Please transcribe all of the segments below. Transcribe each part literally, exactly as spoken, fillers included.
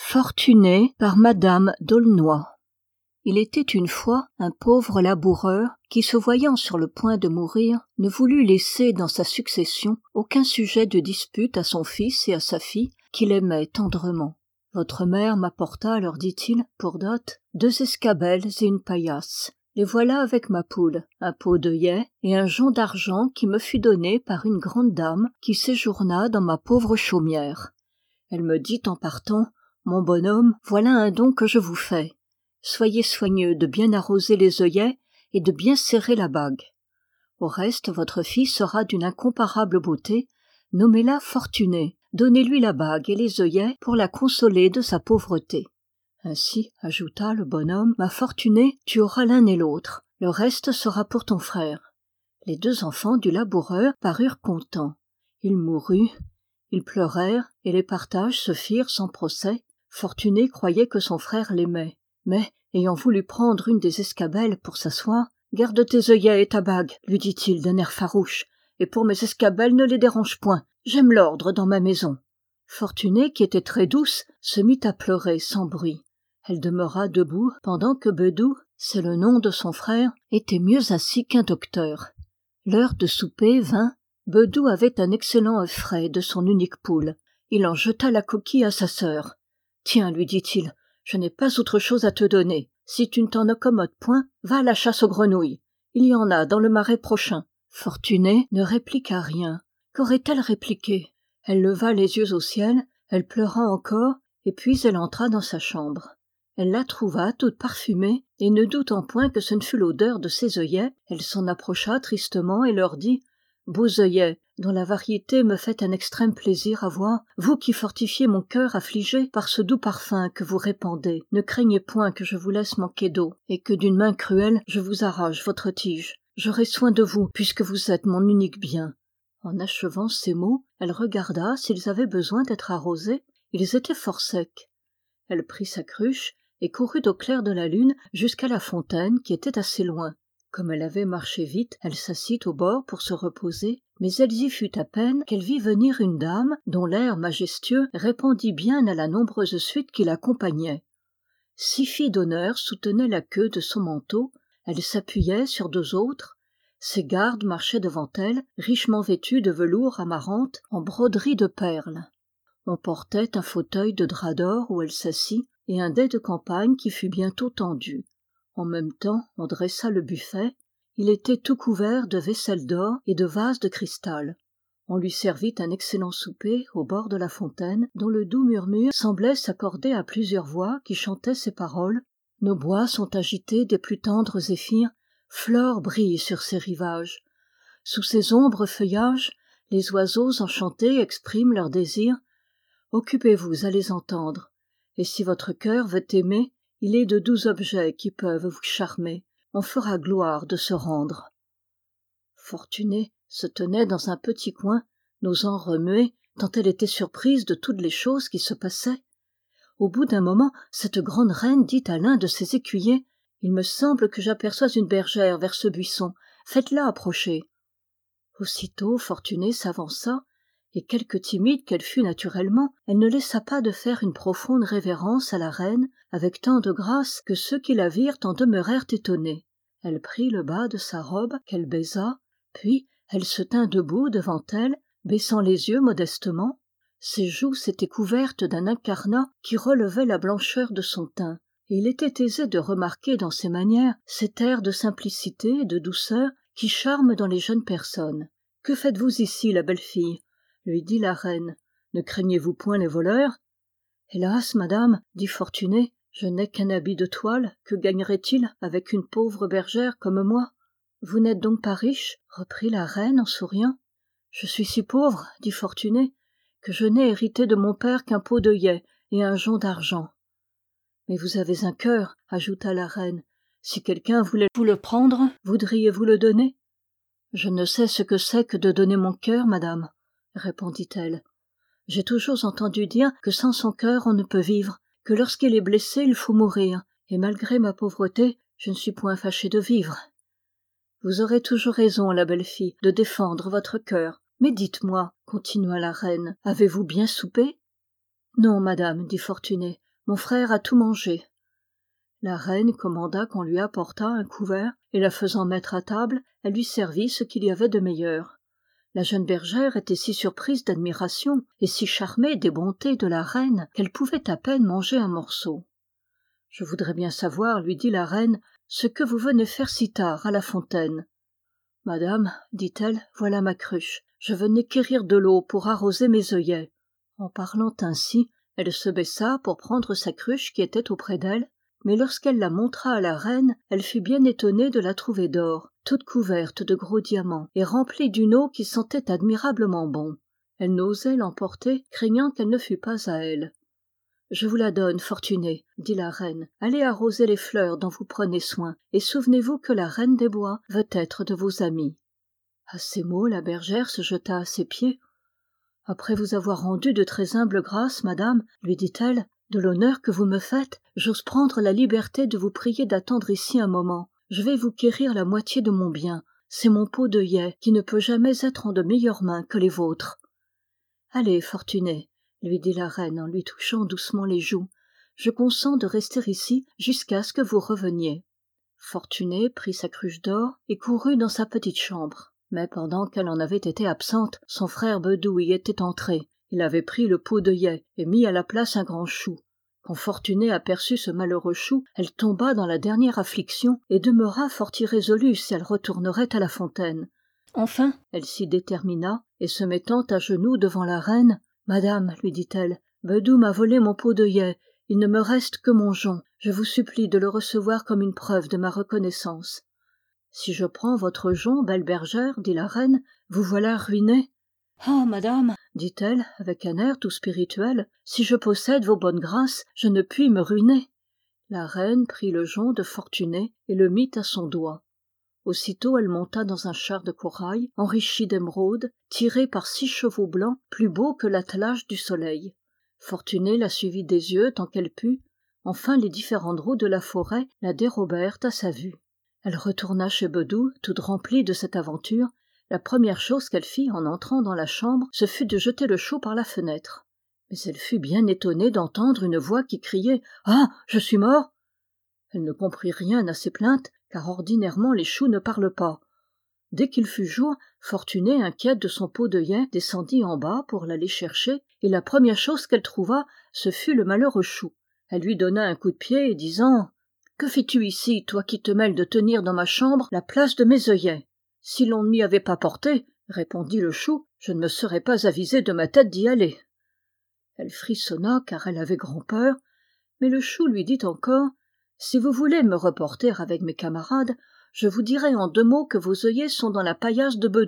Fortuné par Madame d'Aulnoy. Il était une fois un pauvre laboureur qui, se voyant sur le point de mourir, ne voulut laisser dans sa succession aucun sujet de dispute à son fils et à sa fille, qu'il aimait tendrement. « Votre mère m'apporta, leur dit-il, pour dot, deux escabelles et une paillasse. Les voilà avec ma poule, un pot d'œillet et un jonc d'argent qui me fut donné par une grande dame qui séjourna dans ma pauvre chaumière. Elle me dit en partant, « Mon bonhomme, voilà un don que je vous fais. Soyez soigneux de bien arroser les œillets et de bien serrer la bague. Au reste, votre fille sera d'une incomparable beauté. Nommez-la Fortunée. Donnez-lui la bague et les œillets pour la consoler de sa pauvreté. » Ainsi, ajouta le bonhomme, « Ma Fortunée, tu auras l'un et l'autre. Le reste sera pour ton frère. » Les deux enfants du laboureur parurent contents. Il mourut. Ils pleurèrent et les partages se firent sans procès. Fortuné croyait que son frère l'aimait. Mais, ayant voulu prendre une des escabelles pour s'asseoir, « Garde tes œillets et ta bague, lui dit-il d'un air farouche, et pour mes escabelles ne les dérange point, j'aime l'ordre dans ma maison. » Fortunée, qui était très douce, se mit à pleurer sans bruit. Elle demeura debout pendant que Bedou, c'est le nom de son frère, était mieux assis qu'un docteur. L'heure de souper vint. Bedou avait un excellent œuf frais de son unique poule. Il en jeta la coquille à sa sœur. « Tiens, lui dit-il, je n'ai pas autre chose à te donner. Si tu ne t'en accommodes point, va à la chasse aux grenouilles. Il y en a dans le marais prochain. » Fortunée ne répliqua rien. Qu'aurait-elle répliqué? Elle leva les yeux au ciel, elle pleura encore, et puis elle entra dans sa chambre. Elle la trouva toute parfumée, et ne doutant point que ce ne fût l'odeur de ses œillets, elle s'en approcha tristement et leur dit « Beaux œillets, dont la variété me fait un extrême plaisir à voir, vous qui fortifiez mon cœur affligé par ce doux parfum que vous répandez, ne craignez point que je vous laisse manquer d'eau, et que d'une main cruelle je vous arrache votre tige. J'aurai soin de vous, puisque vous êtes mon unique bien. » En achevant ces mots, elle regarda s'ils avaient besoin d'être arrosés. Ils étaient fort secs. Elle prit sa cruche et courut au clair de la lune jusqu'à la fontaine qui était assez loin. Comme elle avait marché vite, elle s'assit au bord pour se reposer, mais elle y fut à peine qu'elle vit venir une dame dont l'air majestueux répondit bien à la nombreuse suite qui l'accompagnait. Six filles d'honneur soutenaient la queue de son manteau, elle s'appuyait sur deux autres, ses gardes marchaient devant elle, richement vêtus de velours amarante en broderie de perles. On portait un fauteuil de drap d'or où elle s'assit, et un dais de campagne qui fut bientôt tendu. En même temps, on dressa le buffet. Il était tout couvert de vaisselle d'or et de vases de cristal. On lui servit un excellent souper au bord de la fontaine, dont le doux murmure semblait s'accorder à plusieurs voix qui chantaient ces paroles. « Nos bois sont agités des plus tendres zéphyrs, Flore brille sur ses rivages. Sous ses ombres feuillages, les oiseaux enchantés expriment leurs désirs. Occupez-vous à les entendre. Et si votre cœur veut aimer, il est de doux objets qui peuvent vous charmer. On fera gloire de se rendre. » Fortunée se tenait dans un petit coin, n'osant remuer, tant elle était surprise de toutes les choses qui se passaient. Au bout d'un moment, cette grande reine dit à l'un de ses écuyers, « Il me semble que j'aperçois une bergère vers ce buisson. Faites-la approcher. » Aussitôt, Fortunée s'avança, et quelque timide qu'elle fût naturellement, elle ne laissa pas de faire une profonde révérence à la reine, avec tant de grâce que ceux qui la virent en demeurèrent étonnés. Elle prit le bas de sa robe, qu'elle baisa, puis elle se tint debout devant elle, baissant les yeux modestement. Ses joues s'étaient couvertes d'un incarnat qui relevait la blancheur de son teint, et il était aisé de remarquer dans ses manières cet air de simplicité et de douceur qui charme dans les jeunes personnes. « Que faites-vous ici, la belle fille ?» lui dit la reine. « Ne craignez-vous point les voleurs ?» ?»« Hélas, madame, dit Fortunée, je n'ai qu'un habit de toile, que gagnerait-il avec une pauvre bergère comme moi ?»« Vous n'êtes donc pas riche ?» reprit la reine en souriant. « Je suis si pauvre, dit Fortunée, que je n'ai hérité de mon père qu'un pot d'œillets et un jonc d'argent. »« Mais vous avez un cœur, ajouta la reine. Si quelqu'un voulait vous le prendre, voudriez-vous le donner ?»« Je ne sais ce que c'est que de donner mon cœur, madame, répondit-elle. J'ai toujours entendu dire que sans son cœur on ne peut vivre, que lorsqu'il est blessé il faut mourir, et malgré ma pauvreté, je ne suis point fâchée de vivre. Vous aurez toujours raison, la belle fille, de défendre votre cœur. Mais dites-moi, continua la reine, avez-vous bien soupé? Non, madame, dit Fortunée, mon frère a tout mangé. » La reine commanda qu'on lui apportât un couvert, et la faisant mettre à table, elle lui servit ce qu'il y avait de meilleur. La jeune bergère était si surprise d'admiration et si charmée des bontés de la reine qu'elle pouvait à peine manger un morceau. « Je voudrais bien savoir, lui dit la reine, ce que vous venez faire si tard à la fontaine. »« Madame, dit-elle, voilà ma cruche. Je venais quérir de l'eau pour arroser mes œillets. » En parlant ainsi, elle se baissa pour prendre sa cruche qui était auprès d'elle, mais lorsqu'elle la montra à la reine, elle fut bien étonnée de la trouver d'or, toute couverte de gros diamants, et remplie d'une eau qui sentait admirablement bon. Elle n'osait l'emporter, craignant qu'elle ne fût pas à elle. « Je vous la donne, Fortunée, dit la reine. Allez arroser les fleurs dont vous prenez soin, et souvenez-vous que la Reine des Bois veut être de vos amis. » À ces mots, la bergère se jeta à ses pieds. « Après vous avoir rendu de très humbles grâces, madame, lui dit-elle, de l'honneur que vous me faites, j'ose prendre la liberté de vous prier d'attendre ici un moment. Je vais vous quérir la moitié de mon bien. C'est mon pot d'œillet qui ne peut jamais être en de meilleures mains que les vôtres. »« Allez, Fortunée, lui dit la reine en lui touchant doucement les joues. Je consens de rester ici jusqu'à ce que vous reveniez. » Fortunée prit sa cruche d'or et courut dans sa petite chambre. Mais pendant qu'elle en avait été absente, son frère Bedou y était entré. Il avait pris le pot d'œillet et mis à la place un grand chou. Quand Fortunée aperçut ce malheureux chou, elle tomba dans la dernière affliction et demeura fort irrésolue si elle retournerait à la fontaine. Enfin, elle s'y détermina, et se mettant à genoux devant la reine, « Madame, lui dit-elle, Bedou m'a volé mon pot d'œillet, il ne me reste que mon jonc, je vous supplie de le recevoir comme une preuve de ma reconnaissance. »« Si je prends votre jonc, belle bergère, dit la reine, vous voilà ruinée. »« Ah, madame, dit-elle, avec un air tout spirituel, si je possède vos bonnes grâces, je ne puis me ruiner. » La reine prit le jonc de Fortunée et le mit à son doigt. Aussitôt elle monta dans un char de corail, enrichi d'émeraudes, tiré par six chevaux blancs, plus beaux que l'attelage du soleil. Fortunée la suivit des yeux tant qu'elle put. Enfin les différentes routes de la forêt la dérobèrent à sa vue. Elle retourna chez Bedou, toute remplie de cette aventure. La première chose qu'elle fit en entrant dans la chambre, ce fut de jeter le chou par la fenêtre. Mais elle fut bien étonnée d'entendre une voix qui criait « Ah, je suis mort !» Elle ne comprit rien à ces plaintes, car ordinairement les choux ne parlent pas. Dès qu'il fut jour, Fortunée, inquiète de son pot d'œillet, descendit en bas pour l'aller chercher, et la première chose qu'elle trouva, ce fut le malheureux chou. Elle lui donna un coup de pied, disant « Que fais-tu ici, toi qui te mêles de tenir dans ma chambre la place de mes œillets ?»« Si l'on ne m'y avait pas porté, répondit le chou, je ne me serais pas avisé de ma tête d'y aller. » Elle frissonna car elle avait grand-peur, mais le chou lui dit encore « Si vous voulez me reporter avec mes camarades, je vous dirai en deux mots que vos œillets sont dans la paillasse de Bedou. »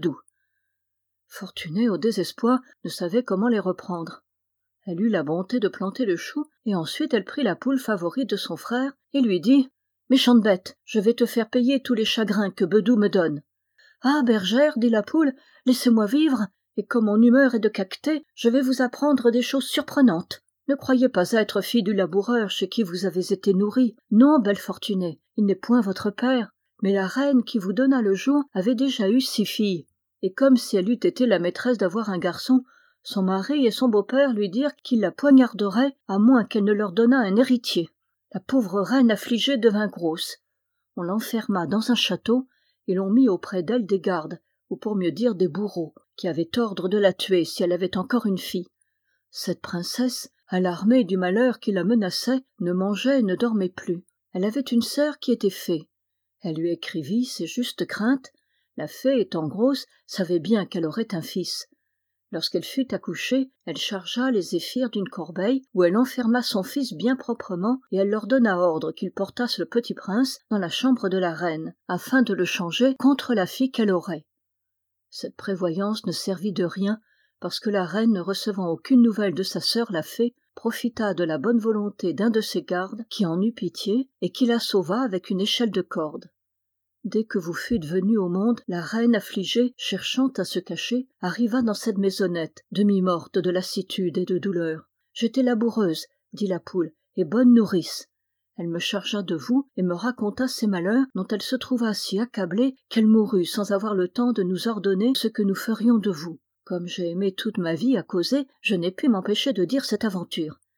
Fortunée, au désespoir, ne savait comment les reprendre. Elle eut la bonté de planter le chou, et ensuite elle prit la poule favorite de son frère et lui dit « Méchante bête, je vais te faire payer tous les chagrins que Bedou me donne. »« Ah, bergère, dit la poule, laissez-moi vivre, et comme mon humeur est de caqueter, je vais vous apprendre des choses surprenantes. Ne croyez pas être fille du laboureur chez qui vous avez été nourrie. Non, belle Fortunée, il n'est point votre père. Mais la reine qui vous donna le jour avait déjà eu six filles. Et comme si elle eût été la maîtresse d'avoir un garçon, son mari et son beau-père lui dirent qu'ils la poignarderaient à moins qu'elle ne leur donnât un héritier. La pauvre reine affligée devint grosse. On l'enferma dans un château et l'on mit auprès d'elle des gardes, ou pour mieux dire des bourreaux, qui avaient ordre de la tuer si elle avait encore une fille. Cette princesse, alarmée du malheur qui la menaçait, ne mangeait et ne dormait plus. Elle avait une sœur qui était fée. Elle lui écrivit ses justes craintes. La fée, étant grosse, savait bien qu'elle aurait un fils. Lorsqu'elle fut accouchée, elle chargea les zéphyrs d'une corbeille où elle enferma son fils bien proprement et elle leur donna ordre qu'ils portassent le petit prince dans la chambre de la reine, afin de le changer contre la fille qu'elle aurait. Cette prévoyance ne servit de rien, parce que la reine, ne recevant aucune nouvelle de sa sœur la fée, profita de la bonne volonté d'un de ses gardes qui en eut pitié et qui la sauva avec une échelle de corde. Dès que vous fûtes venue au monde, la reine affligée, cherchant à se cacher, arriva dans cette maisonnette, demi-morte de lassitude et de douleur. « J'étais laboureuse, dit la poule, et bonne nourrice. Elle me chargea de vous et me raconta ses malheurs dont elle se trouva si accablée qu'elle mourut sans avoir le temps de nous ordonner ce que nous ferions de vous. Comme j'ai aimé toute ma vie à causer, je n'ai pu m'empêcher de dire cette aventure.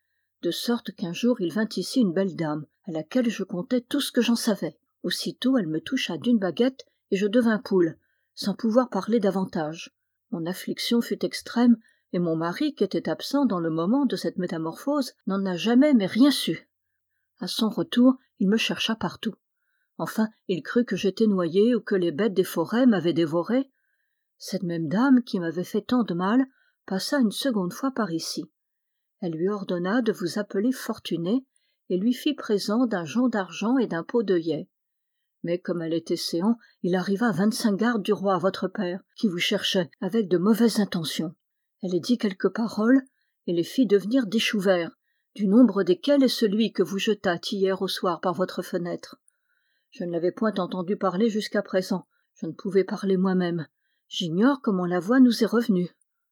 de sorte qu'un jour il vint ici une belle dame, à laquelle je contai tout ce que j'en savais. Aussitôt elle me toucha d'une baguette, et je devins poule, sans pouvoir parler davantage. Mon affliction fut extrême, et mon mari, qui était absent dans le moment de cette métamorphose, n'en a jamais mais rien su. À son retour, il me chercha partout. Enfin, il crut que j'étais noyé ou que les bêtes des forêts m'avaient dévoré. Cette même dame, qui m'avait fait tant de mal, passa une seconde fois par ici. Elle lui ordonna de vous appeler Fortuné, et lui fit présent d'un jonc d'argent et d'un pot d'œillet. Mais comme elle était séant, il arriva vingt-cinq gardes du roi votre père, qui vous cherchaient avec de mauvaises intentions. Elle dit quelques paroles, et les fit devenir des choux verts, du nombre desquels est celui que vous jetâtes hier au soir par votre fenêtre. Je ne l'avais point entendu parler jusqu'à présent, je ne pouvais parler moi-même. J'ignore comment la voix nous est revenue.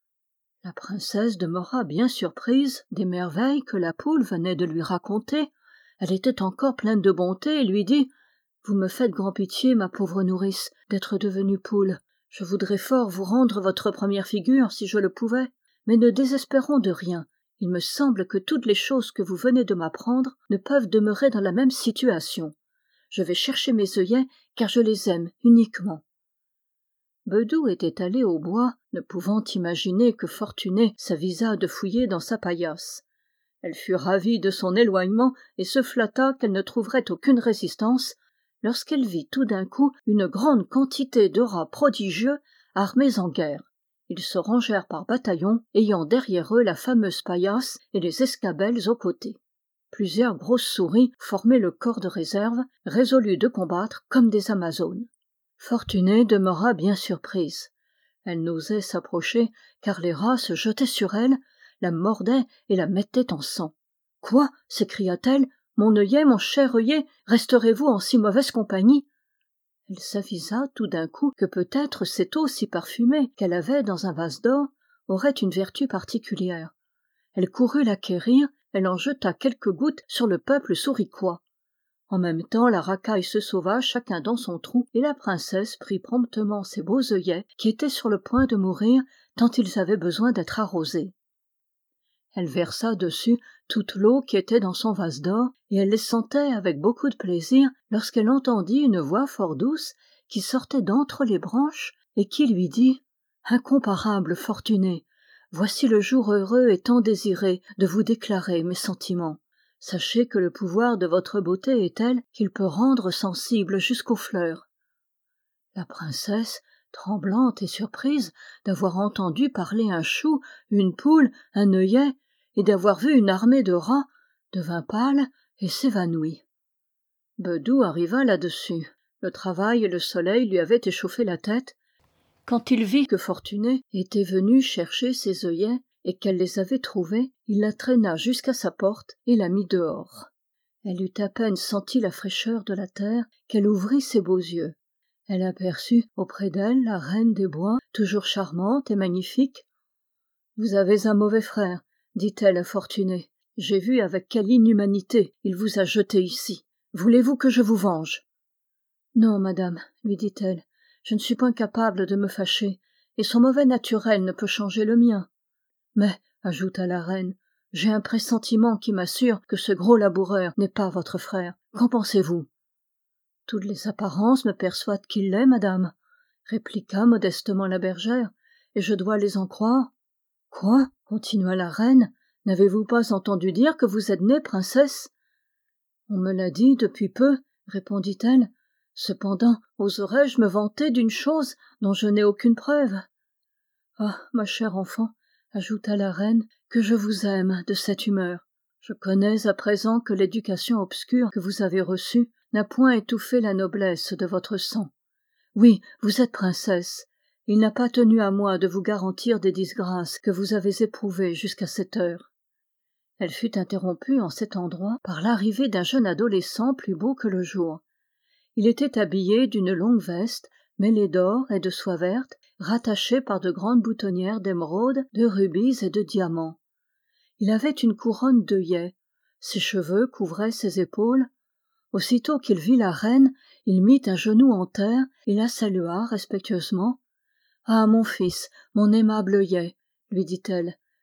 La princesse demeura bien surprise des merveilles que la poule venait de lui raconter. Elle était encore pleine de bonté et lui dit « Vous me faites grand pitié, ma pauvre nourrice, d'être devenue poule. Je voudrais fort vous rendre votre première figure, si je le pouvais. Mais ne désespérons de rien. Il me semble que toutes les choses que vous venez de m'apprendre ne peuvent demeurer dans la même situation. Je vais chercher mes œillets, car je les aime uniquement. » Bedou était allé au bois, ne pouvant imaginer que Fortuné s'avisât de fouiller dans sa paillasse. Elle fut ravie de son éloignement et se flatta qu'elle ne trouverait aucune résistance, lorsqu'elle vit tout d'un coup une grande quantité de rats prodigieux armés en guerre. Ils se rangèrent par bataillons, ayant derrière eux la fameuse paillasse et les escabelles aux côtés. Plusieurs grosses souris formaient le corps de réserve, résolus de combattre comme des Amazones. Fortunée demeura bien surprise. Elle n'osait s'approcher, car les rats se jetaient sur elle, la mordaient et la mettaient en sang. « Quoi » s'écria-t-elle, « mon œillet, mon cher œillet, resterez-vous en si mauvaise compagnie ?» Elle s'avisa tout d'un coup que peut-être cette eau si parfumée qu'elle avait dans un vase d'or aurait une vertu particulière. Elle courut l'acquérir, elle en jeta quelques gouttes sur le peuple souriquois. En même temps, la racaille se sauva chacun dans son trou, et la princesse prit promptement ses beaux œillets, qui étaient sur le point de mourir, tant ils avaient besoin d'être arrosés. Elle versa dessus toute l'eau qui était dans son vase d'or, et elle les sentait avec beaucoup de plaisir lorsqu'elle entendit une voix fort douce qui sortait d'entre les branches et qui lui dit « Incomparable Fortunée, voici le jour heureux et tant désiré de vous déclarer mes sentiments. Sachez que le pouvoir de votre beauté est tel qu'il peut rendre sensible jusqu'aux fleurs. » La princesse, tremblante et surprise d'avoir entendu parler un chou, une poule, un œillet, et d'avoir vu une armée de rats, devint pâle et s'évanouit. Bedou arriva là-dessus. Le travail et le soleil lui avaient échauffé la tête. Quand il vit que Fortunée était venue chercher ses œillets et qu'elle les avait trouvés, il la traîna jusqu'à sa porte et la mit dehors. Elle eut à peine senti la fraîcheur de la terre qu'elle ouvrit ses beaux yeux. Elle aperçut auprès d'elle la reine des bois, toujours charmante et magnifique. « Vous avez un mauvais frère, » dit-elle à Fortunée. « J'ai vu avec quelle inhumanité il vous a jeté ici. Voulez-vous que je vous venge ?»« Non, madame, » lui dit-elle, « je ne suis point capable de me fâcher, et son mauvais naturel ne peut changer le mien. »« Mais, » ajouta la reine, « j'ai un pressentiment qui m'assure que ce gros laboureur n'est pas votre frère. Qu'en pensez-vous ?»« Toutes les apparences me persuadent qu'il l'est, madame, » répliqua modestement la bergère, « et je dois les en croire. »« Quoi ?» continua la reine, « n'avez-vous pas entendu dire que vous êtes née princesse ?»« On me l'a dit depuis peu, » répondit-elle. « Cependant, oserais-je me vanter d'une chose dont je n'ai aucune preuve ?»« Ah, ma chère enfant, » ajouta la reine, « que je vous aime de cette humeur. Je connais à présent que l'éducation obscure que vous avez reçue n'a point étouffé la noblesse de votre sang. Oui, vous êtes princesse. Il n'a pas tenu à moi de vous garantir des disgrâces que vous avez éprouvées jusqu'à cette heure. » Elle fut interrompue en cet endroit par l'arrivée d'un jeune adolescent plus beau que le jour. Il était habillé d'une longue veste, mêlée d'or et de soie verte, rattachée par de grandes boutonnières d'émeraudes, de rubis et de diamants. Il avait une couronne d'œillets, ses cheveux couvraient ses épaules. Aussitôt qu'il vit la reine, il mit un genou en terre et la salua respectueusement. « Ah, mon fils, mon aimable œillet, lui dit-elle,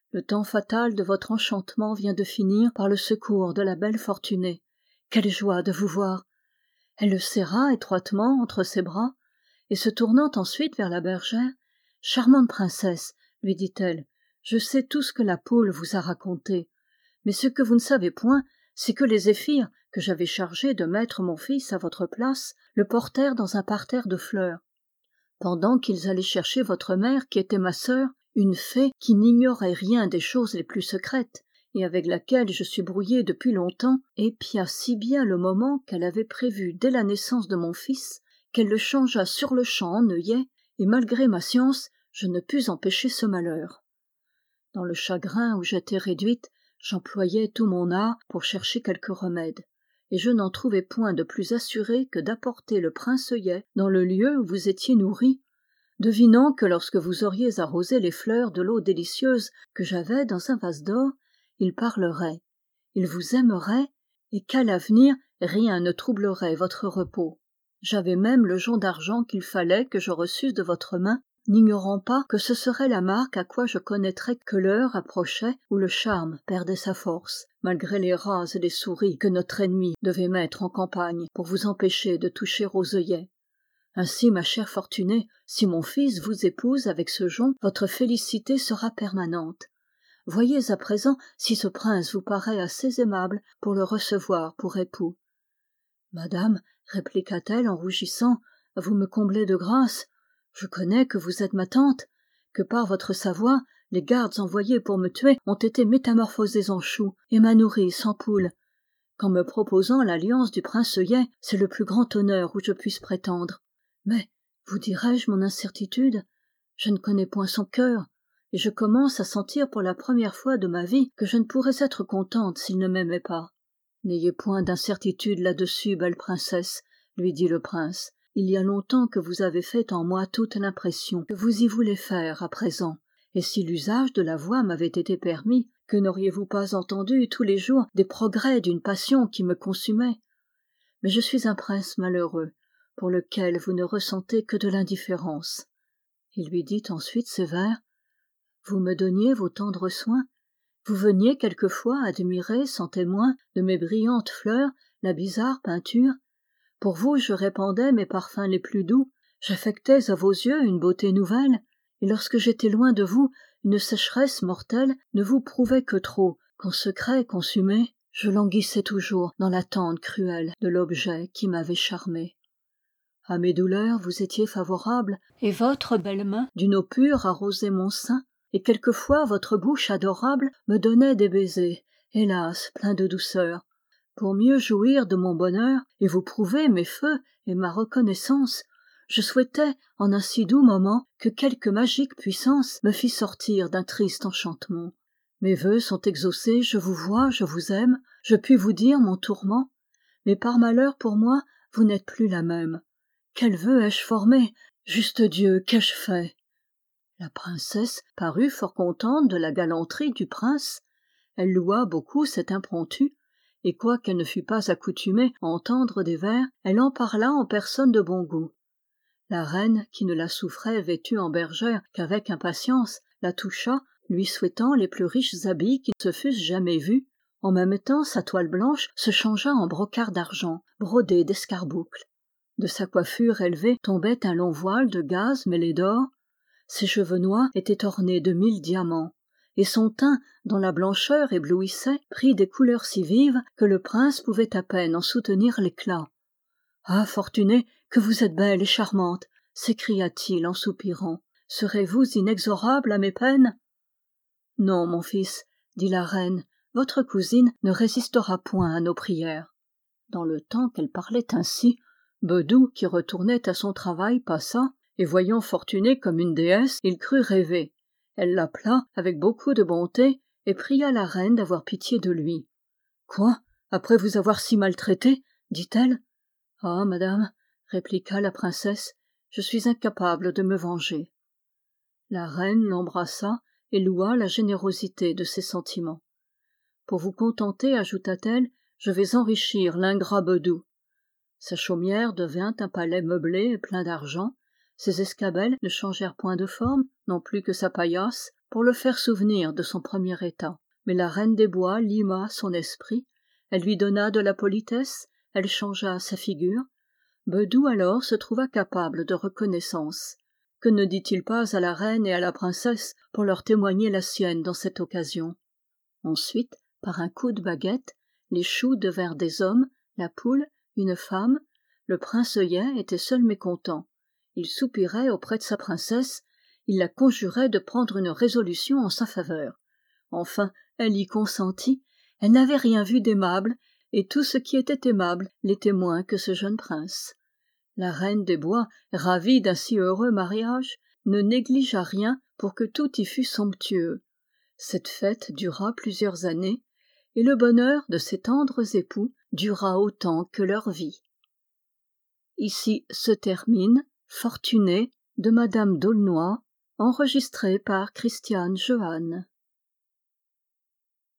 Le temps fatal de votre enchantement vient de finir par le secours de la belle Fortunée. Quelle joie de vous voir! Elle le serra étroitement entre ses bras, et se tournant ensuite vers la bergère, « Charmante princesse, lui dit-elle, je sais tout ce que la poule vous a raconté, mais ce que vous ne savez point, c'est que les zéphyrs, que j'avais chargés de mettre mon fils à votre place, le portèrent dans un parterre de fleurs. Pendant qu'ils allaient chercher votre mère, qui était ma sœur, une fée qui n'ignorait rien des choses les plus secrètes, et avec laquelle je suis brouillée depuis longtemps, épia si bien le moment qu'elle avait prévu dès la naissance de mon fils, qu'elle le changea sur-le-champ en œillet, et malgré ma science, je ne pus empêcher ce malheur. Dans le chagrin où j'étais réduite, j'employais tout mon art pour chercher quelque remède, et je n'en trouvai point de plus assuré que d'apporter le prince-œillet dans le lieu où vous étiez nourrie, devinant que lorsque vous auriez arrosé les fleurs de l'eau délicieuse que j'avais dans un vase d'or, il parlerait, il vous aimerait, et qu'à l'avenir rien ne troublerait votre repos. J'avais même le jonc d'argent qu'il fallait que je reçusse de votre main, n'ignorant pas que ce serait la marque à quoi je connaîtrais que l'heure approchait où le charme perdait sa force, malgré les rats et les souris que notre ennemi devait mettre en campagne pour vous empêcher de toucher aux œillets. Ainsi, ma chère Fortunée, si mon fils vous épouse avec ce jonc, votre félicité sera permanente. Voyez à présent si ce prince vous paraît assez aimable pour le recevoir pour époux. « Madame, répliqua-t-elle en rougissant, vous me comblez de grâce. Je connais que vous êtes ma tante, que par votre savoir, les gardes envoyés pour me tuer ont été métamorphosés en chou et ma nourrice en poule. Qu'en me proposant l'alliance du prince-œillet, c'est le plus grand honneur où je puisse prétendre. Mais, vous dirai-je mon incertitude, je ne connais point son cœur, et je commence à sentir pour la première fois de ma vie que je ne pourrais être contente s'il ne m'aimait pas. N'ayez point d'incertitude là-dessus, belle princesse, lui dit le prince. Il y a longtemps que vous avez fait en moi toute l'impression que vous y voulez faire à présent, et si l'usage de la voix m'avait été permis, que n'auriez-vous pas entendu tous les jours des progrès d'une passion qui me consumait? Mais je suis un prince malheureux, pour lequel vous ne ressentez que de l'indifférence. Il lui dit ensuite ces vers. Vous me donniez vos tendres soins, vous veniez quelquefois admirer sans témoin de mes brillantes fleurs la bizarre peinture. Pour vous je répandais mes parfums les plus doux, j'affectais à vos yeux une beauté nouvelle, et lorsque j'étais loin de vous, une sécheresse mortelle ne vous prouvait que trop qu'en secret consumé, je languissais toujours dans l'attente cruelle de l'objet qui m'avait charmé. À mes douleurs vous étiez favorable, et votre belle main d'une eau pure arrosait mon sein, et quelquefois votre bouche adorable me donnait des baisers, hélas, pleins de douceur. Pour mieux jouir de mon bonheur, et vous prouver mes feux et ma reconnaissance, je souhaitais, en un si doux moment, que quelque magique puissance me fît sortir d'un triste enchantement. Mes vœux sont exaucés, je vous vois, je vous aime, je puis vous dire mon tourment, mais par malheur pour moi, vous n'êtes plus la même. Quels vœux ai-je formés? Juste Dieu, qu'ai-je fait? La princesse parut fort contente de la galanterie du prince. Elle loua beaucoup cet impromptu, et quoiqu'elle ne fût pas accoutumée à entendre des vers, elle en parla en personne de bon goût. La reine, qui ne la souffrait vêtue en bergère qu'avec impatience, la toucha, lui souhaitant les plus riches habits qui se fussent jamais vus. En même temps, sa toile blanche se changea en brocart d'argent, brodé d'escarboucles. De sa coiffure élevée tombait un long voile de gaze mêlé d'or. Ses cheveux noirs étaient ornés de mille diamants, et son teint, dont la blancheur éblouissait, prit des couleurs si vives que le prince pouvait à peine en soutenir l'éclat. « Ah, Fortunée, que vous êtes belle et charmante !» s'écria-t-il en soupirant. « Serez-vous inexorable à mes peines ?»« Non, mon fils, » dit la reine, « votre cousine ne résistera point à nos prières. » Dans le temps qu'elle parlait ainsi, Bedou, qui retournait à son travail, passa, et voyant Fortunée comme une déesse, il crut rêver. Elle l'appela avec beaucoup de bonté et pria la reine d'avoir pitié de lui. « Quoi, après vous avoir si maltraité ?» dit-elle. « Ah, madame, » répliqua la princesse, « je suis incapable de me venger. » La reine l'embrassa et loua la générosité de ses sentiments. « Pour vous contenter, ajouta-t-elle, je vais enrichir l'ingrat Bedou. » Sa chaumière devint un palais meublé et plein d'argent. Ses escabelles ne changèrent point de forme, non plus que sa paillasse, pour le faire souvenir de son premier état. Mais la Reine des Bois lima son esprit, elle lui donna de la politesse, elle changea sa figure. Bedou alors se trouva capable de reconnaissance. Que ne dit-il pas à la reine et à la princesse pour leur témoigner la sienne dans cette occasion? Ensuite, par un coup de baguette, les choux devinrent des hommes, la poule, une femme. Le prince œillet était seul mécontent. Il soupirait auprès de sa princesse, il la conjurait de prendre une résolution en sa faveur. Enfin, elle y consentit, elle n'avait rien vu d'aimable, et tout ce qui était aimable l'était moins que ce jeune prince. La Reine des Bois, ravie d'un si heureux mariage, ne négligea rien pour que tout y fût somptueux. Cette fête dura plusieurs années, et le bonheur de ces tendres époux dura autant que leur vie. Ici se termine Fortuné de Madame d'Aulnoy, enregistré par Christiane Johanne.